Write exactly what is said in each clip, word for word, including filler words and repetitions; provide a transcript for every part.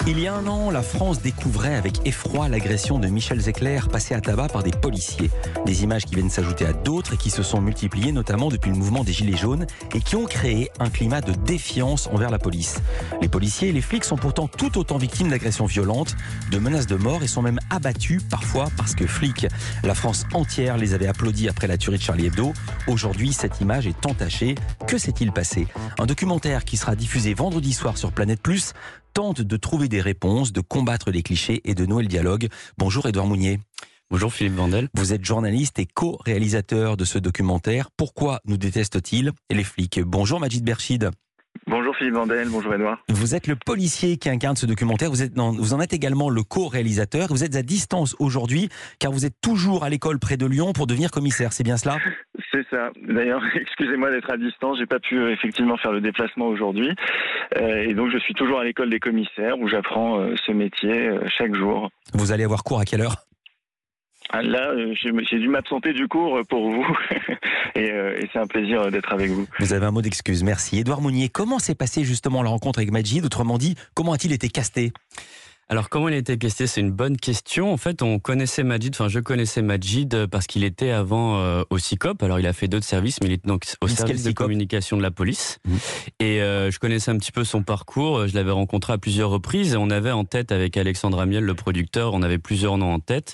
Il y a un an, la France découvrait avec effroi l'agression de Michel Zecler passé à tabac par des policiers. Des images qui viennent s'ajouter à d'autres et qui se sont multipliées, notamment depuis le mouvement des Gilets jaunes, et qui ont créé un climat de défiance envers la police. Les policiers et les flics sont pourtant tout autant victimes d'agressions violentes, de menaces de mort et sont même abattus parfois parce que flics. La France entière les avait applaudis après la tuerie de Charlie Hebdo. Aujourd'hui, cette image est entachée. Que s'est-il passé ? Un documentaire qui sera diffusé vendredi soir sur Planète Plus tente de trouver des réponses, de combattre les clichés et de nouer le dialogue. Bonjour Édouard Mounier. Bonjour Philippe Vandel. Vous êtes journaliste et co-réalisateur de ce documentaire. Pourquoi nous détestent-ils les flics ? Bonjour Majid Berchid. Bonjour Philippe Vandel, bonjour Édouard. Vous êtes le policier qui incarne ce documentaire, vous, êtes dans, vous en êtes également le co-réalisateur. Vous êtes à distance aujourd'hui car vous êtes toujours à l'école près de Lyon pour devenir commissaire, c'est bien cela ? C'est ça. D'ailleurs, excusez-moi d'être à distance, j'ai pas pu euh, effectivement faire le déplacement aujourd'hui. Euh, et donc je suis toujours à l'école des commissaires où j'apprends euh, ce métier euh, chaque jour. Vous allez avoir cours à quelle heure ? Ah, là, euh, j'ai, j'ai dû m'absenter du cours pour vous et, euh, et c'est un plaisir d'être avec vous. Vous avez un mot d'excuse, merci. Édouard Mounier, comment s'est passée justement la rencontre avec Majid ? Autrement dit, comment a-t-il été casté ? Alors comment il a été casté, c'est une bonne question. En fait, on connaissait Majid, enfin je connaissais Majid parce qu'il était avant euh, au C I C O P. Alors il a fait d'autres services, mais il était donc au service de communication de la police. Mmh. Et euh, je connaissais un petit peu son parcours. Je l'avais rencontré à plusieurs reprises et on avait en tête avec Alexandre Amiel, le producteur, on avait plusieurs noms en tête.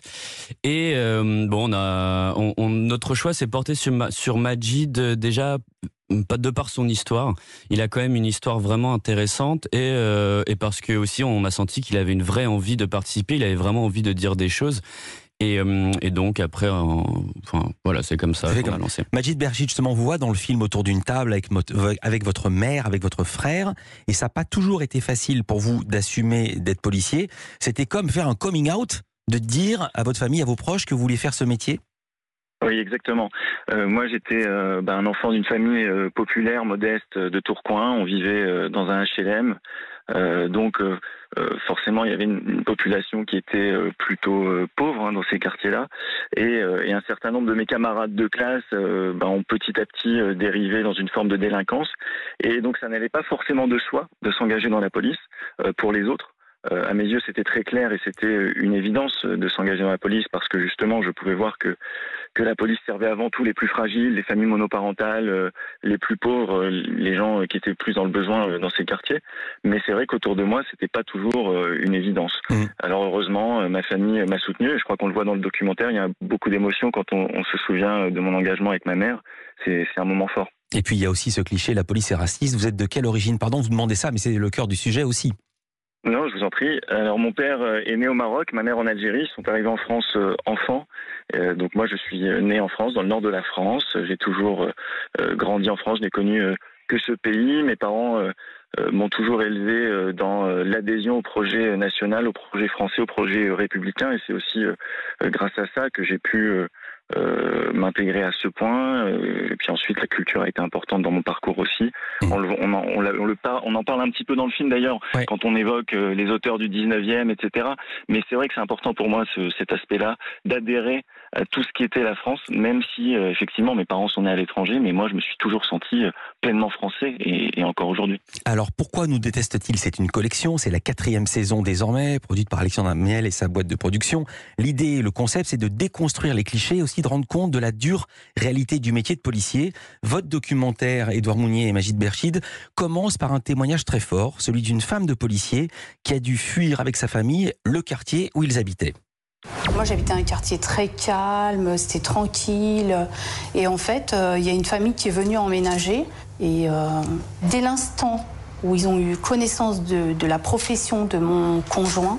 Et euh, bon, on a, on, on, notre choix s'est porté sur, sur Majid euh, déjà. Pas de par son histoire, il a quand même une histoire vraiment intéressante et, euh, et parce que aussi on a senti qu'il avait une vraie envie de participer, il avait vraiment envie de dire des choses et, euh, et donc après, euh, enfin voilà, c'est comme ça qu'on a lancé. Majid Berchid, justement, vous voit dans le film autour d'une table avec, avec votre mère, avec votre frère, et ça n'a pas toujours été facile pour vous d'assumer d'être policier. C'était comme faire un coming out, de dire à votre famille, à vos proches que vous vouliez faire ce métier. Oui, exactement. Euh, moi, j'étais euh, bah, un enfant d'une famille euh, populaire, modeste de Tourcoing. On vivait euh, dans un H L M. Euh, donc, euh, forcément, il y avait une, une population qui était euh, plutôt euh, pauvre hein, dans ces quartiers-là. Et, euh, et un certain nombre de mes camarades de classe euh, bah, ont petit à petit euh, dérivé dans une forme de délinquance. Et donc, ça n'allait pas forcément de soi de s'engager dans la police euh, pour les autres. Euh, à mes yeux, c'était très clair et c'était une évidence de s'engager dans la police parce que justement, je pouvais voir que que la police servait avant tout les plus fragiles, les familles monoparentales, euh, les plus pauvres, euh, les gens qui étaient plus dans le besoin euh, dans ces quartiers. Mais c'est vrai qu'autour de moi, c'était pas toujours euh, une évidence. Mmh. Alors heureusement, euh, ma famille m'a soutenu. Et je crois qu'on le voit dans le documentaire. Il y a beaucoup d'émotions quand on, on se souvient de mon engagement avec ma mère. C'est, c'est un moment fort. Et puis il y a aussi ce cliché, la police est raciste. Vous êtes de quelle origine ? Pardon, vous demandez ça, mais c'est le cœur du sujet aussi. Non, je vous en prie. Alors mon père est né au Maroc, ma mère en Algérie. Ils sont arrivés en France euh, enfants. Euh, donc moi, je suis né en France, dans le nord de la France. J'ai toujours euh, grandi en France. Je n'ai connu euh, que ce pays. Mes parents euh, euh, m'ont toujours élevé euh, dans euh, l'adhésion au projet national, au projet français, au projet euh, républicain. Et c'est aussi euh, grâce à ça que j'ai pu euh, euh, m'intégrer à ce point. Euh, et puis ensuite, la culture a été importante dans mon parcours aussi. Mmh. On, le, on, en, on, la, on, le par, on en parle un petit peu dans le film d'ailleurs, ouais. Quand on évoque euh, les auteurs du dix-neuvième, et cetera. Mais c'est vrai que c'est important pour moi, ce, cet aspect-là, d'adhérer à tout ce qui était la France, même si euh, effectivement mes parents sont nés à l'étranger, mais moi je me suis toujours senti euh, pleinement français et, et encore aujourd'hui. Alors pourquoi nous détestent-ils ? C'est une collection, c'est la quatrième saison désormais, produite par Alexandre Amiel et sa boîte de production. L'idée, le concept, c'est de déconstruire les clichés et aussi de rendre compte de la dure réalité du métier de policier. Votre documentaire, Édouard Mounier et Majid Berchid, commence par un témoignage très fort, celui d'une femme de policier qui a dû fuir avec sa famille le quartier où ils habitaient. Moi, j'habitais un quartier très calme, c'était tranquille. Et en fait, il euh, y a une famille qui est venue emménager. Et euh, dès l'instant où ils ont eu connaissance de, de la profession de mon conjoint,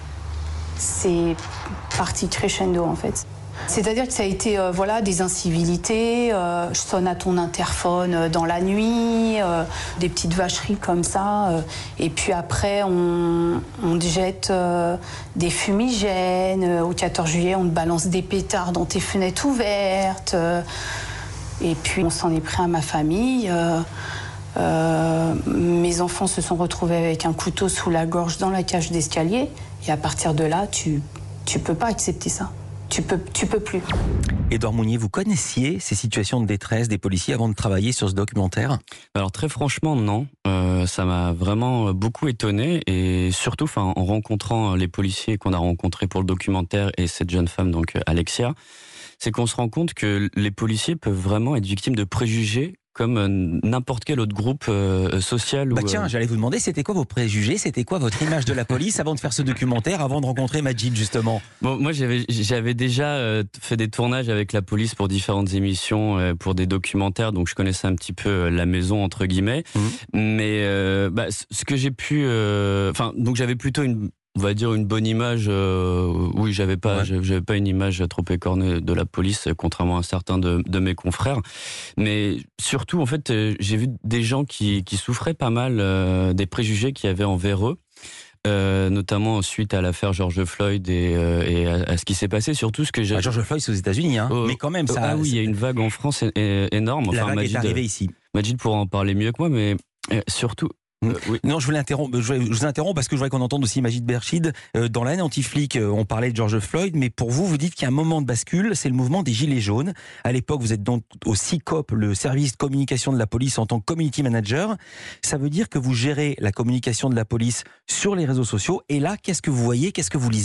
c'est parti crescendo, en fait. C'est-à-dire que ça a été euh, voilà, des incivilités, euh, je sonne à ton interphone euh, dans la nuit, euh, des petites vacheries comme ça. Euh, et puis après, on, on te jette euh, des fumigènes. Euh, au quatorze juillet, on te balance des pétards dans tes fenêtres ouvertes. Euh, et puis, on s'en est pris à ma famille. Euh, euh, mes enfants se sont retrouvés avec un couteau sous la gorge dans la cage d'escalier. Et à partir de là, tu ne peux pas accepter ça. tu peux, tu peux plus. Édouard Mounier, vous connaissiez ces situations de détresse des policiers avant de travailler sur ce documentaire ? Alors très franchement, non. Euh, ça m'a vraiment beaucoup étonné et surtout, enfin, en rencontrant les policiers qu'on a rencontrés pour le documentaire et cette jeune femme, donc Alexia, c'est qu'on se rend compte que les policiers peuvent vraiment être victimes de préjugés comme n'importe quel autre groupe euh, social. Bah ou, tiens, euh... j'allais vous demander, c'était quoi vos préjugés, c'était quoi votre image de la police avant de faire ce documentaire, avant de rencontrer Majid justement ? Bon, moi j'avais j'avais déjà euh, fait des tournages avec la police pour différentes émissions, euh, pour des documentaires, donc je connaissais un petit peu euh, la maison entre guillemets. Mmh. Mais euh, bah, ce que j'ai pu, enfin, euh, donc j'avais plutôt une on va dire une bonne image. Euh, oui, j'avais pas, ouais. j'avais pas une image trop écornée de la police, contrairement à certains de, de mes confrères. Mais surtout, en fait, j'ai vu des gens qui, qui souffraient pas mal euh, des préjugés qu'il y avait envers eux. Euh, notamment suite à l'affaire George Floyd et, euh, et à, à ce qui s'est passé, surtout ce que j'ai... Ah, George Floyd, c'est aux États-Unis, hein, euh, mais quand même ça... Ah oui, il y a une vague en France é- é- énorme. La enfin, vague Majid, est arrivée ici. Majid pourra en parler mieux que moi, mais euh, surtout... Euh, oui. Non, je voulais interrompre, je, je vous interromps parce que je voudrais qu'on entende aussi Majid Berchid. Euh, dans l'année anti-flic, euh, on parlait de George Floyd, mais pour vous, vous dites qu'il y a un moment de bascule, c'est le mouvement des Gilets jaunes. À l'époque, vous êtes donc au C I C O P, le service de communication de la police, en tant que community manager. Ça veut dire que vous gérez la communication de la police sur les réseaux sociaux. Et là, qu'est-ce que vous voyez, qu'est-ce que vous lisez ?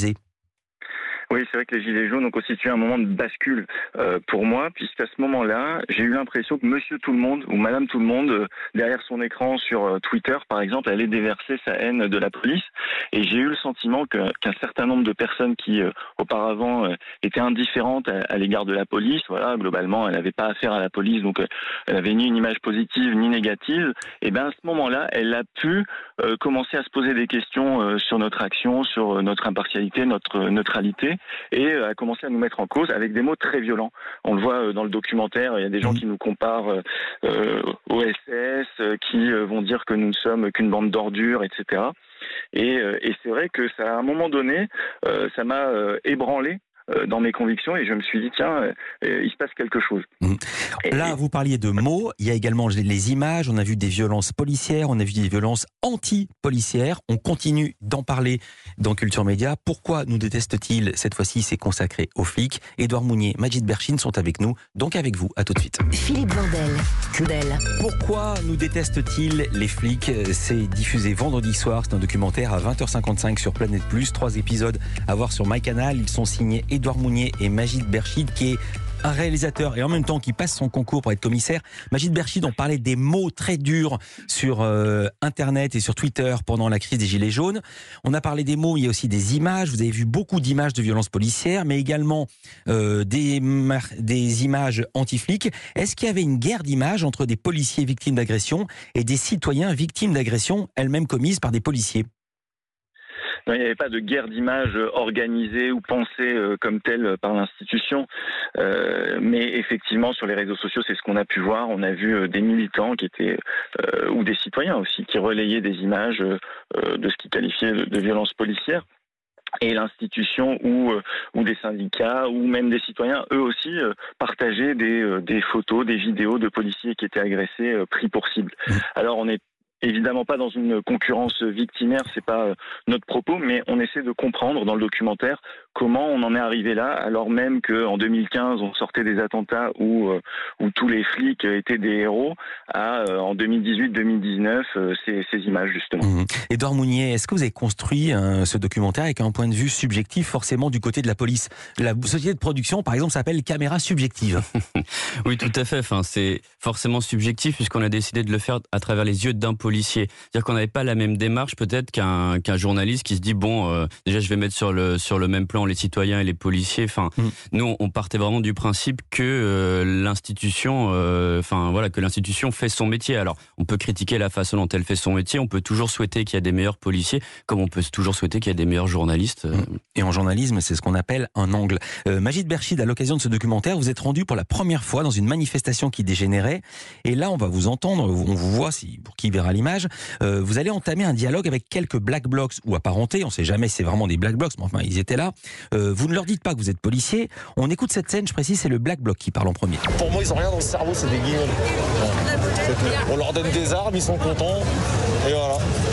Oui, c'est vrai que les Gilets jaunes ont constitué un moment de bascule euh, pour moi, puisqu'à ce moment-là, j'ai eu l'impression que Monsieur Tout-le-Monde ou Madame Tout-le-Monde, euh, derrière son écran sur euh, Twitter, par exemple, allait déverser sa haine de la police. Et j'ai eu le sentiment que, qu'un certain nombre de personnes qui, euh, auparavant, euh, étaient indifférentes à, à l'égard de la police, voilà, globalement, elle n'avait pas affaire à la police, donc euh, elle n'avait ni une image positive ni négative. Et bien, à ce moment-là, elle a pu euh, commencer à se poser des questions euh, sur notre action, sur euh, notre impartialité, notre euh, neutralité, et a commencé à nous mettre en cause avec des mots très violents. On le voit dans le documentaire, il y a des gens qui nous comparent euh, au S S, qui vont dire que nous ne sommes qu'une bande d'ordures, et cetera. Et, et c'est vrai que ça, à un moment donné, euh, ça m'a euh, ébranlé dans mes convictions et je me suis dit tiens, euh, il se passe quelque chose. Mmh. Là, vous parliez de mots, il y a également les images, on a vu des violences policières, on a vu des violences anti-policières, on continue d'en parler dans Culture Média. Pourquoi nous déteste-t-il ? Cette fois-ci, c'est consacré aux flics. Édouard Mounier, Majid Berchid sont avec nous, donc avec vous, à tout de suite. Philippe Vandel, Cudel. Pourquoi nous déteste-t-il les flics ? C'est diffusé vendredi soir, c'est un documentaire à vingt heures cinquante-cinq sur Planète Plus, trois épisodes à voir sur MyCanal, ils sont signés Édouard Mounier et Majid Berchid, qui est un réalisateur et en même temps qui passe son concours pour être commissaire. Majid Berchid, on parlait des mots très durs sur euh, Internet et sur Twitter pendant la crise des Gilets jaunes. On a parlé des mots, il y a aussi des images. Vous avez vu beaucoup d'images de violences policières, mais également euh, des, des images anti-flics. Est-ce qu'il y avait une guerre d'images entre des policiers victimes d'agression et des citoyens victimes d'agression elles-mêmes commises par des policiers ? Non, il n'y avait pas de guerre d'images organisée ou pensée euh, comme telle par l'institution. Euh, mais effectivement, sur les réseaux sociaux, c'est ce qu'on a pu voir. On a vu euh, des militants qui étaient, euh, ou des citoyens aussi, qui relayaient des images euh, de ce qu'ils qualifiaient de, de violences policières. Et l'institution ou, euh, ou des syndicats ou même des citoyens, eux aussi, euh, partageaient des, euh, des photos, des vidéos de policiers qui étaient agressés, euh, pris pour cible. Mmh. Alors on est évidemment pas dans une concurrence victimaire, c'est pas notre propos, mais on essaie de comprendre dans le documentaire comment on en est arrivé là, alors même qu'en deux mille quinze, on sortait des attentats où, euh, où tous les flics étaient des héros, à euh, en deux mille dix-huit deux mille dix-neuf, euh, ces, ces images justement. Mmh. Édouard Mounier, est-ce que vous avez construit euh, ce documentaire avec un point de vue subjectif forcément du côté de la police ? La société de production, par exemple, s'appelle Caméra Subjective. Oui, tout à fait. Enfin, c'est forcément subjectif puisqu'on a décidé de le faire à travers les yeux d'un policier. C'est-à-dire qu'on n'avait pas la même démarche peut-être qu'un, qu'un journaliste qui se dit bon, euh, déjà je vais mettre sur le, sur le même plan les citoyens et les policiers. Enfin, mmh. nous on partait vraiment du principe que euh, l'institution, euh, enfin voilà, que l'institution fait son métier. Alors on peut critiquer la façon dont elle fait son métier, on peut toujours souhaiter qu'il y ait des meilleurs policiers, comme on peut toujours souhaiter qu'il y ait des meilleurs journalistes. Mmh. Et en journalisme, c'est ce qu'on appelle un angle. Euh, Majid Berchid, à l'occasion de ce documentaire, vous êtes rendu pour la première fois dans une manifestation qui dégénérait. Et là, on va vous entendre, on vous voit, si, pour qui verra l'image. Euh, vous allez entamer un dialogue avec quelques black blocs ou apparentés, on ne sait jamais si c'est vraiment des black blocs, mais enfin ils étaient là. Euh, vous ne leur dites pas que vous êtes policier. On écoute cette scène, je précise, c'est le black bloc qui parle en premier. Pour moi, ils n'ont rien dans le cerveau, c'est des guignols. Ouais. On leur donne des armes, ils sont contents, et voilà.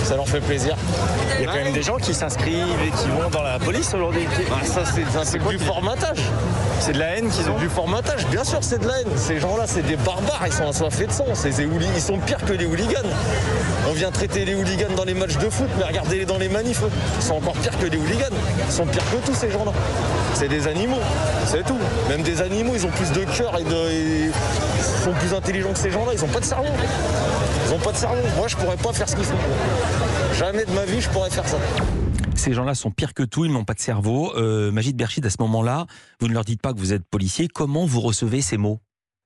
ça leur fait plaisir. Il y a quand même des gens qui s'inscrivent et qui vont dans la police aujourd'hui. Ah, ça, c'est, c'est du formatage. C'est de la haine qu'ils ont. Du formatage, bien sûr, c'est de la haine. Ces gens-là, c'est des barbares, ils sont assoiffés de sang. C'est des hooli- ils sont pires que les hooligans. On vient traiter les hooligans dans les matchs de foot, mais regardez-les dans les manifs. Ils sont encore pires que les hooligans. Ils sont pires que tous ces gens-là. C'est des animaux, c'est tout. Même des animaux, ils ont plus de cœur et, de, et ils sont plus intelligents que ces gens-là. Ils n'ont pas de cerveau. Ils n'ont pas de cerveau. Moi, je pourrais pas faire ce qu'ils font. Jamais de ma vie, je pourrais faire ça. Ces gens-là sont pires que tout, ils n'ont pas de cerveau. Euh, Majid Berchid, à ce moment-là, vous ne leur dites pas que vous êtes policier. Comment vous recevez ces mots ?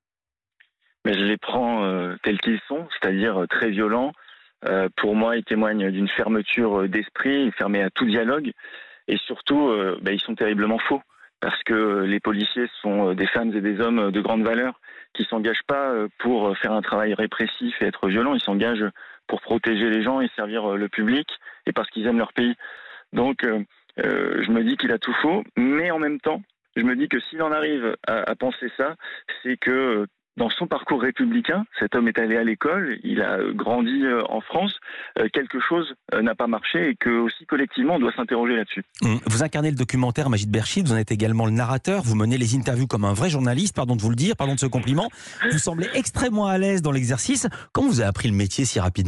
Mais je les prends euh, tels qu'ils sont, c'est-à-dire euh, très violents. Euh, pour moi, ils témoignent d'une fermeture d'esprit, fermée à tout dialogue. Et surtout, euh, bah, ils sont terriblement faux. Parce que les policiers sont des femmes et des hommes de grande valeur qui ne s'engagent pas pour faire un travail répressif et être violents. Ils s'engagent pour protéger les gens et servir le public et parce qu'ils aiment leur pays. Donc, euh, je me dis qu'il a tout faux. Mais en même temps, je me dis que s'il en arrive à, à penser ça, c'est que dans son parcours républicain, cet homme est allé à l'école, il a grandi en France, quelque chose n'a pas marché et que aussi collectivement on doit s'interroger là-dessus. Vous incarnez le documentaire Majid Berchid, vous en êtes également le narrateur, vous menez les interviews comme un vrai journaliste, pardon de vous le dire, pardon de ce compliment. Vous semblez extrêmement à l'aise dans l'exercice. Comment vous avez appris le métier si rapidement ?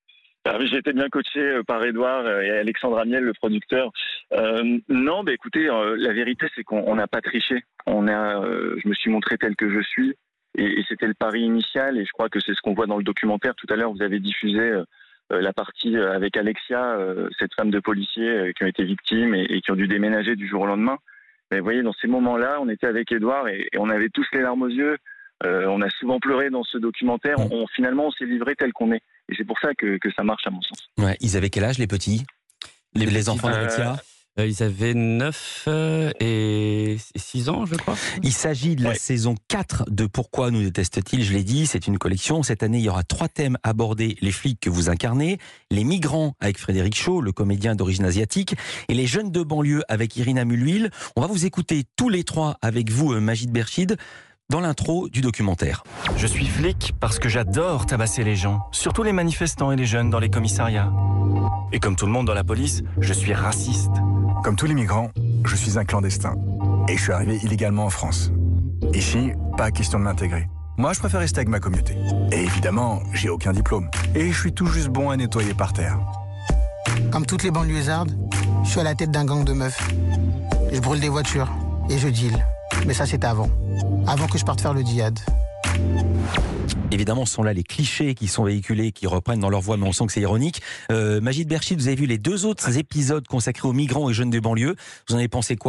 J'ai été bien coaché par Edouard et Alexandre Amiel, le producteur. Euh, non, bah écoutez, euh, la vérité c'est qu'on n'a pas triché. On a, euh, je me suis montré tel que je suis. Et, et c'était le pari initial, et je crois que c'est ce qu'on voit dans le documentaire. Tout à l'heure, vous avez diffusé euh, la partie avec Alexia, euh, cette femme de policier euh, qui ont été victimes et, et qui ont dû déménager du jour au lendemain. Mais vous voyez, dans ces moments-là, on était avec Edouard et, et on avait tous les larmes aux yeux. Euh, on a souvent pleuré dans ce documentaire. On, on, finalement, on s'est livré tel qu'on est. Et c'est pour ça que, que ça marche, à mon sens. Ouais, ils avaient quel âge, les petits ? Les, les petits, enfants d'Alexia ? Euh, Ils avaient neuf et six ans, je crois. Il s'agit de la ouais. saison quatre de Pourquoi nous détestent-ils ? Je l'ai dit, c'est une collection. Cette année, il y aura trois thèmes abordés. Les flics que vous incarnez, les migrants avec Frédéric Shaw, le comédien d'origine asiatique, et les jeunes de banlieue avec Irina Mulhuil. On va vous écouter tous les trois avec vous, Majid Berchid, dans l'intro du documentaire. Je suis flic parce que j'adore tabasser les gens, surtout les manifestants et les jeunes dans les commissariats. Et comme tout le monde dans la police, je suis raciste. Comme tous les migrants, je suis un clandestin. Et je suis arrivé illégalement en France. Ici, pas question de m'intégrer. Moi, je préfère rester avec ma communauté. Et évidemment, j'ai aucun diplôme. Et je suis tout juste bon à nettoyer par terre. Comme toutes les banlieusardes, je suis à la tête d'un gang de meufs. Je brûle des voitures et je deal. Mais ça, c'était avant. Avant que je parte faire le djihad. Évidemment, ce sont là les clichés qui sont véhiculés, qui reprennent dans leur voix, mais on sent que c'est ironique. Euh, Majid Berchid, vous avez vu les deux autres épisodes consacrés aux migrants et jeunes de banlieue. Vous en avez pensé quoi ?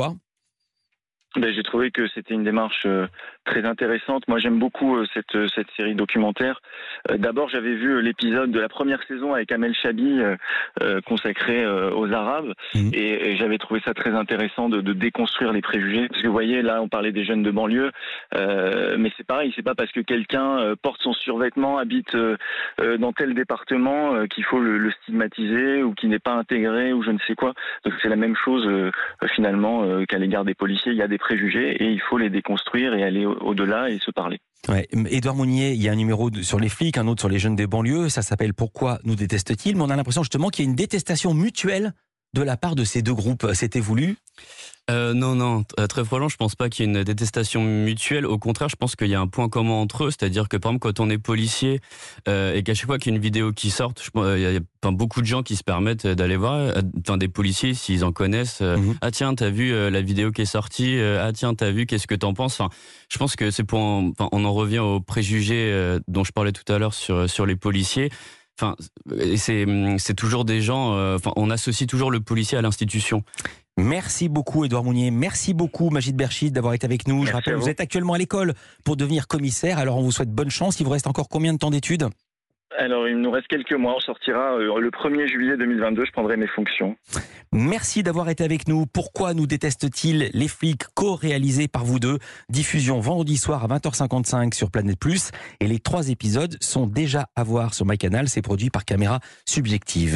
Ben, j'ai trouvé que c'était une démarche euh, très intéressante. Moi, j'aime beaucoup euh, cette, euh, cette série documentaire. Euh, d'abord, j'avais vu euh, l'épisode de la première saison avec Amel Chabi euh, euh, consacré euh, aux Arabes. Mmh. Et, et j'avais trouvé ça très intéressant de, de déconstruire les préjugés. Parce que vous voyez, là, on parlait des jeunes de banlieue. Euh, mais c'est pareil, c'est pas parce que quelqu'un euh, porte son survêtement, habite euh, euh, dans tel département euh, qu'il faut le, le stigmatiser ou qu'il n'est pas intégré ou je ne sais quoi. Donc c'est la même chose euh, finalement euh, qu'à l'égard des policiers. Il y a des préjugés et il faut les déconstruire et aller au-delà et se parler. Ouais. Édouard Mounier, il y a un numéro sur les flics, un autre sur les jeunes des banlieues, ça s'appelle Pourquoi nous détestent-ils ? Mais on a l'impression justement qu'il y a une détestation mutuelle de la part de ces deux groupes. C'était voulu ? Euh, non, non, très franchement, je pense pas qu'il y ait une détestation mutuelle. Au contraire, je pense qu'il y a un point commun entre eux, c'est-à-dire que par exemple, quand on est policier euh, et qu'à chaque fois qu'il y a une vidéo qui sort, je, euh, il y a enfin, beaucoup de gens qui se permettent d'aller voir, enfin des policiers s'ils en connaissent. Euh, mm-hmm. Ah tiens, t'as vu euh, la vidéo qui est sortie euh, Ah tiens, t'as vu, qu'est-ce que t'en penses ? Enfin, je pense que c'est pour, en, enfin, on en revient aux préjugés euh, dont je parlais tout à l'heure sur sur les policiers. Enfin, c'est c'est toujours des gens. Euh, enfin, on associe toujours le policier à l'institution. Merci beaucoup Édouard Mounier, merci beaucoup Majid Berchid d'avoir été avec nous. Merci. Je rappelle, vous. vous êtes actuellement à l'école pour devenir commissaire, alors on vous souhaite bonne chance. Il vous reste encore combien de temps d'études ? Alors il nous reste quelques mois, on sortira le premier juillet deux mille vingt-deux, je prendrai mes fonctions. Merci d'avoir été avec nous. Pourquoi nous détestent-ils ? Les flics, co-réalisés par vous deux. Diffusion vendredi soir à vingt heures cinquante-cinq sur Planète Plus. Et les trois épisodes sont déjà à voir sur MyCanal, c'est produit par Caméra Subjective.